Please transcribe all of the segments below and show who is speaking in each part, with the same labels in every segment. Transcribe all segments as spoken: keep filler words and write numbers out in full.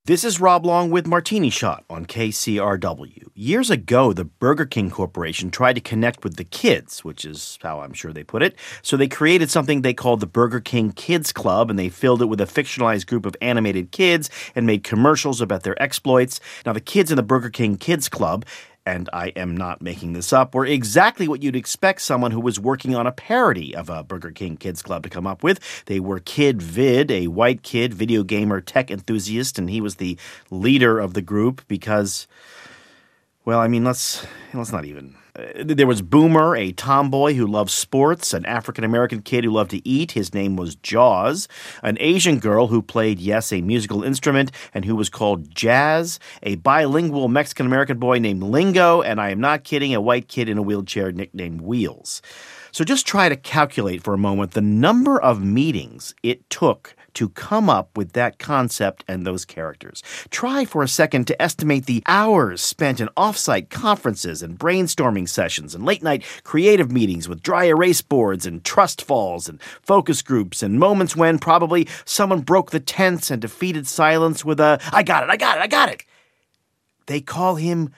Speaker 1: This is Rob Long with Martini Shot on K C R W. Years ago, the Burger King Corporation tried to connect with the kids, which is how I'm sure they put it. So they created something they called the Burger King Kids Club, and they filled it with a fictionalized group of animated kids and made commercials about their exploits. Now, the kids in the Burger King Kids Club, and I am not making this up, were exactly what you'd expect someone who was working on a parody of a Burger King Kids Club to come up with. They were Kid Vid, a white kid, video gamer, tech enthusiast, and he was the leader of the group because, well, I mean, let's let's not even... Uh, there was Boomer, a tomboy who loved sports, an African-American kid who loved to eat. His name was Jaws. An Asian girl who played, yes, a musical instrument and who was called Jazz. A bilingual Mexican-American boy named Lingo. And I am not kidding, a white kid in a wheelchair nicknamed Wheels. So just try to calculate for a moment the number of meetings it took to come up with that concept and those characters. Try for a second to estimate the hours spent in off-site conferences and brainstorming sessions and late-night creative meetings with dry erase boards and trust falls and focus groups and moments when probably someone broke the tense and defeated silence with a, "I got it, I got it, I got it." They call him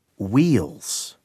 Speaker 1: Wheels.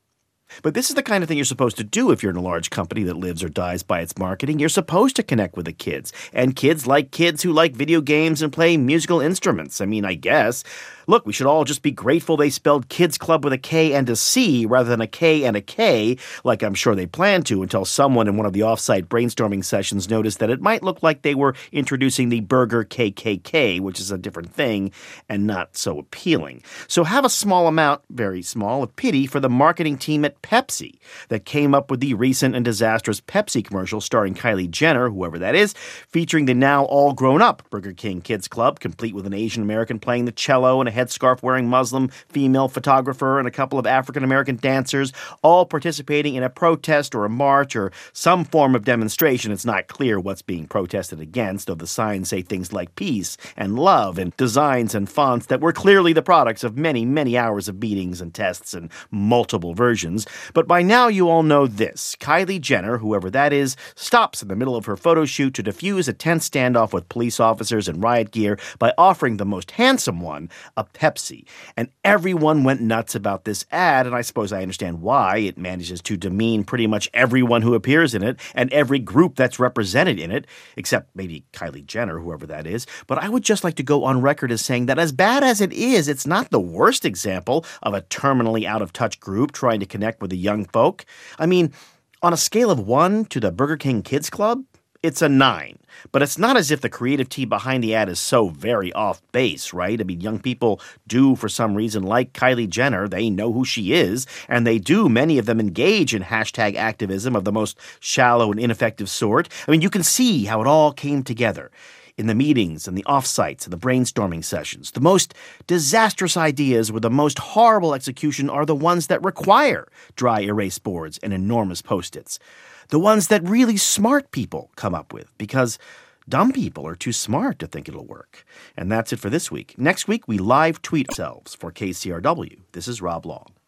Speaker 1: But this is the kind of thing you're supposed to do if you're in a large company that lives or dies by its marketing. You're supposed to connect with the kids. And kids like kids who like video games and play musical instruments. I mean, I guess. Look, we should all just be grateful they spelled Kids Club with a K and a C rather than a K and a K, like I'm sure they planned to, until someone in one of the off-site brainstorming sessions noticed that it might look like they were introducing the Burger K K K, which is a different thing and not so appealing. So have a small amount, very small, of pity for the marketing team at Pepsi that came up with the recent and disastrous Pepsi commercial starring Kylie Jenner, whoever that is, featuring the now all-grown-up Burger King Kids Club, complete with an Asian American playing the cello and a headscarf-wearing Muslim female photographer and a couple of African-American dancers, all participating in a protest or a march or some form of demonstration. It's not clear what's being protested against, though the signs say things like peace and love and designs and fonts that were clearly the products of many, many hours of meetings and tests and multiple versions. But by now you all know this. Kylie Jenner, whoever that is, stops in the middle of her photo shoot to defuse a tense standoff with police officers in riot gear by offering the most handsome one a Pepsi. And everyone went nuts about this ad, and I suppose I understand why. It manages to demean pretty much everyone who appears in it and every group that's represented in it, except maybe Kylie Jenner, whoever that is. But I would just like to go on record as saying that as bad as it is, it's not the worst example of a terminally out-of-touch group trying to connect with the young folk. I mean, on a scale of one to the Burger King Kids Club, it's a nine. But it's not as if the creative team behind the ad is so very off base, right? I mean, young people do, for some reason, like Kylie Jenner. They know who she is, and they do, many of them, engage in hashtag activism of the most shallow and ineffective sort. I mean, you can see how it all came together in the meetings and the offsites and the brainstorming sessions. The most disastrous ideas with the most horrible execution are the ones that require dry erase boards and enormous Post-its. The ones that really smart people come up with, because dumb people are too smart to think it'll work. And that's it for this week. Next week, we live tweet ourselves for K C R W. This is Rob Long.